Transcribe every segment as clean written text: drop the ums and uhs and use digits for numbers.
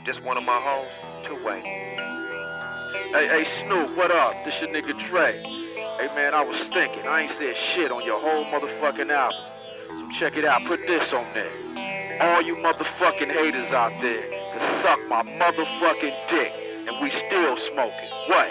This one of my hoes, two-way. Hey, Snoop, what up? This your nigga Dre. Hey man, I was thinking, I ain't said shit on your whole motherfucking album. So check it out, put this on there. All you motherfucking haters out there can suck my motherfucking dick, and we still smoking. What?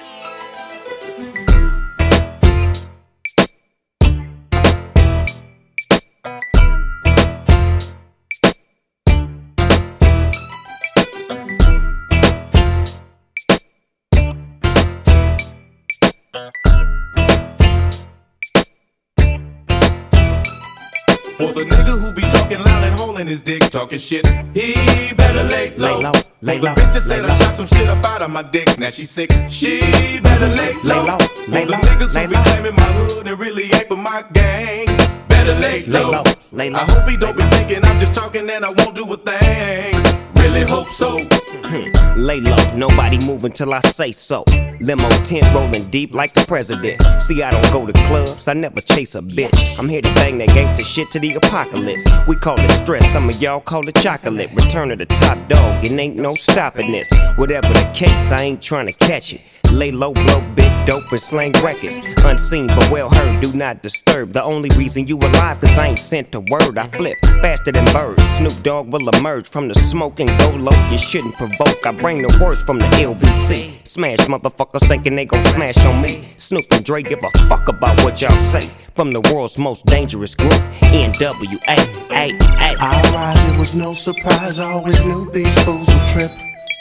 For the nigga who be talking loud and holding his dick, talking shit, he better lay low. For the bitch that said I shot some shit up out of my dick, now she sick, she better lay low. For the niggas who be claiming my hood and really ain't for my gang, better lay low. I hope he don't be thinking I'm just talking and I won't do a thing. Really hope so. Lay low, nobody moving till I say so. Limo tent rolling deep like the president. See, I don't go to clubs, I never chase a bitch. I'm here to bang that gangster shit to the apocalypse. We call it stress, some of y'all call it chocolate. Return of the top dog, it ain't no stopping this. Whatever the case, I ain't trying to catch it. Lay low, blow big dope and slang records. Unseen but well heard, do not disturb. The only reason you alive, cause I ain't sent a word. I flip faster than birds. Snoop Dogg will emerge from the smoke and go low. You shouldn't provoke, I bring the worst from the LBC. Smash motherfuckers thinking they gon' smash on me. Snoop and Dre give a fuck about what y'all say. From the world's most dangerous group, NWA. I rise, it was no surprise, I always knew these fools would trip.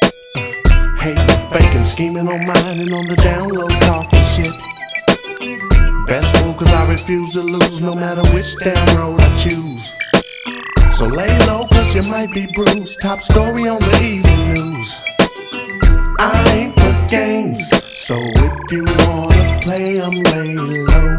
Hating, faking, scheming on mine and on the down low talking shit. Best move cause I refuse to lose no matter which damn road I choose. So lay low cause you might be bruised. Top story on the evening news. I ain't for games, so if you wanna play 'em, lay low.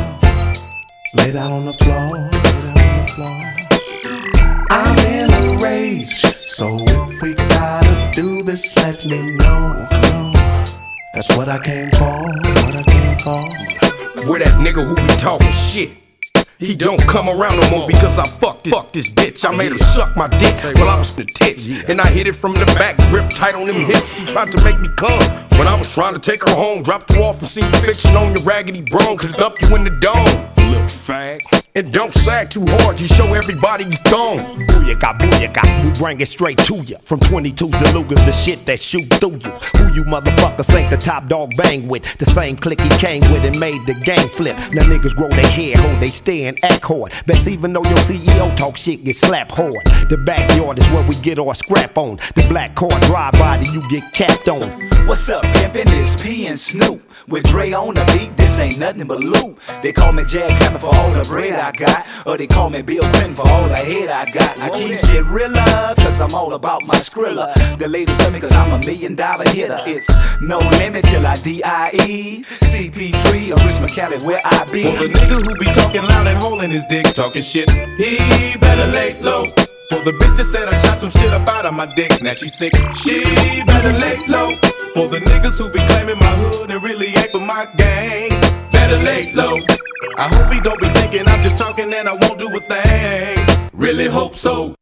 Lay down on the floor, lay down on the floor. I'm in a rage, so if we gotta do this, let me know. That's what I came for, what I came for. Where that nigga who be talking shit, he don't come around no more because I fucked this bitch. I made her suck my dick while I was in the tits, and I hit it from the back, grip tight on them hips. She tried to make me come when I was trying to take her home. Dropped her off and seen you fiction on your raggedy bro. Could dump you in the dome, little fag. And don't sag too hard, you show everybody you thong. Booyaka, we bring it straight to ya. From 22 to Lugas, the shit that shoot through you. Who you motherfuckers think the top dog bang with? The same clique he came with and made the game flip. Now niggas grow their hair, hold they stand, act hard. Best even though your CEO talk shit, get slapped hard. The backyard is where we get our scrap on. The black car drive body, you get capped on. What's up, pimpin'? It's P and Snoop. With Dre on the beat, this ain't nothing but loot. They call me Jack Hammer for all the bread I got, or they call me Bill Clinton for all the head I got. I keep shit realer, cause I'm all about my Skrilla. The ladies love me cause I'm $1 million hitter. It's no limit till I D.I.E. CP3 or Rich McCallie where I be. For the nigga who be talking loud and holding his dick, talking shit, he better lay low. For the bitch that said I shot some shit up out of my dick, now she sick, she better lay low. For the niggas who be claiming my hood and really ain't for my gang, better lay low. I hope he don't be thinking I'm just talking and I won't do a thing. Really hope so.